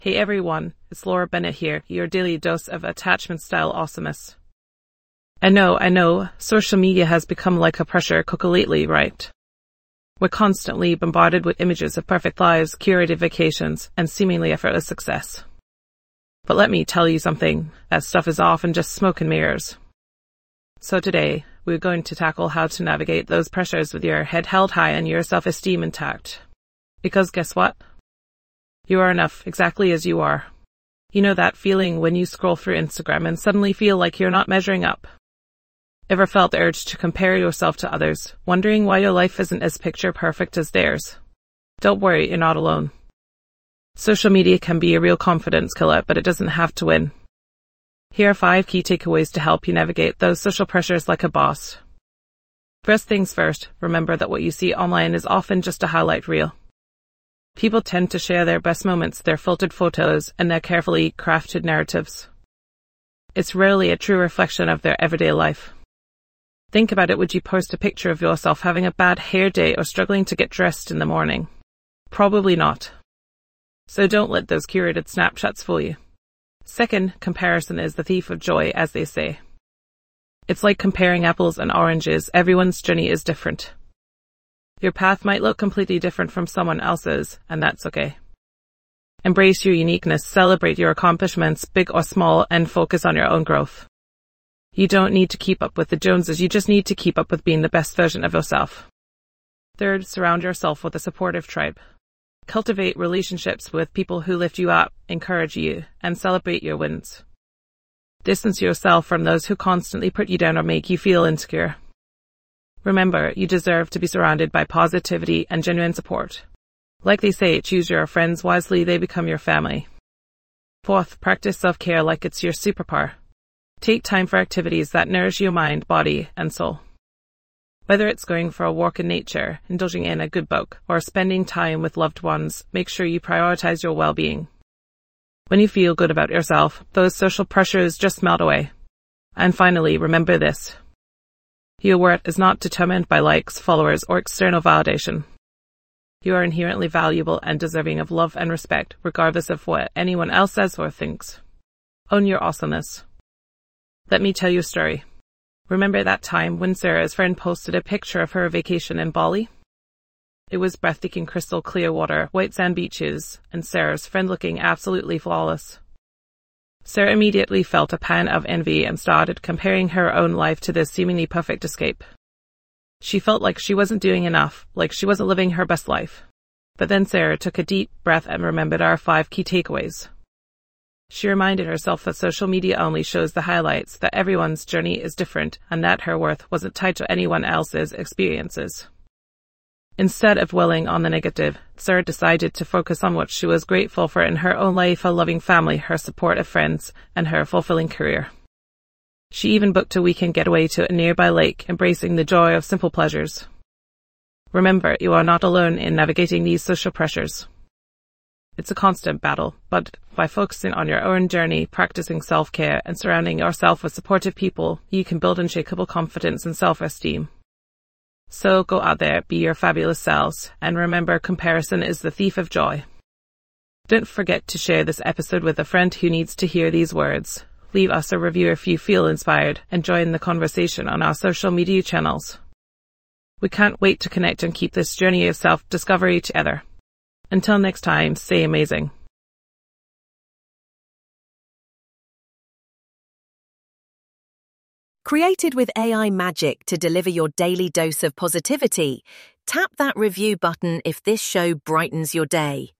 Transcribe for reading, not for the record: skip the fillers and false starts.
Hey everyone, it's Laura Bennett here, your daily dose of attachment-style awesomeness. I know, social media has become like a pressure cooker lately, right? We're constantly bombarded with images of perfect lives, curated vacations, and seemingly effortless success. But let me tell you something, that stuff is often just smoke and mirrors. So today, we're going to tackle how to navigate those pressures with your head held high and your self-esteem intact. Because guess what? You are enough, exactly as you are. You know that feeling when you scroll through Instagram and suddenly feel like you're not measuring up? Ever felt the urge to compare yourself to others, wondering why your life isn't as picture perfect as theirs? Don't worry, you're not alone. Social media can be a real confidence killer, but it doesn't have to win. Here are 5 key takeaways to help you navigate those social pressures like a boss. First things first, remember that what you see online is often just a highlight reel. People tend to share their best moments, their filtered photos, and their carefully crafted narratives. It's rarely a true reflection of their everyday life. Think about it, would you post a picture of yourself having a bad hair day or struggling to get dressed in the morning? Probably not. So don't let those curated snapshots fool you. Second, comparison is the thief of joy, as they say. It's like comparing apples and oranges, everyone's journey is different. Your path might look completely different from someone else's, and that's okay. Embrace your uniqueness, celebrate your accomplishments, big or small, and focus on your own growth. You don't need to keep up with the Joneses, you just need to keep up with being the best version of yourself. Third, surround yourself with a supportive tribe. Cultivate relationships with people who lift you up, encourage you, and celebrate your wins. Distance yourself from those who constantly put you down or make you feel insecure. Remember, you deserve to be surrounded by positivity and genuine support. Like they say, choose your friends wisely, they become your family. Fourth, practice self-care like it's your superpower. Take time for activities that nourish your mind, body, and soul. Whether it's going for a walk in nature, indulging in a good book, or spending time with loved ones, make sure you prioritize your well-being. When you feel good about yourself, those social pressures just melt away. And finally, remember this. Your worth is not determined by likes, followers, or external validation. You are inherently valuable and deserving of love and respect, regardless of what anyone else says or thinks. Own your awesomeness. Let me tell you a story. Remember that time when Sarah's friend posted a picture of her vacation in Bali? It was breathtaking crystal clear water, white sand beaches, and Sarah's friend looking absolutely flawless. Sarah immediately felt a pang of envy and started comparing her own life to this seemingly perfect escape. She felt like she wasn't doing enough, like she wasn't living her best life. But then Sarah took a deep breath and remembered our 5 key takeaways. She reminded herself that social media only shows the highlights, that everyone's journey is different, and that her worth wasn't tied to anyone else's experiences. Instead of dwelling on the negative, Sarah decided to focus on what she was grateful for in her own life: a loving family, her supportive friends, and her fulfilling career. She even booked a weekend getaway to a nearby lake, embracing the joy of simple pleasures. Remember, you are not alone in navigating these social pressures. It's a constant battle, but by focusing on your own journey, practicing self-care, and surrounding yourself with supportive people, you can build unshakable confidence and self-esteem. So go out there, be your fabulous selves, and remember, comparison is the thief of joy. Don't forget to share this episode with a friend who needs to hear these words. Leave us a review if you feel inspired, and join the conversation on our social media channels. We can't wait to connect and keep this journey of self-discovery together. Until next time, stay amazing. Created with AI magic to deliver your daily dose of positivity, tap that review button if this show brightens your day.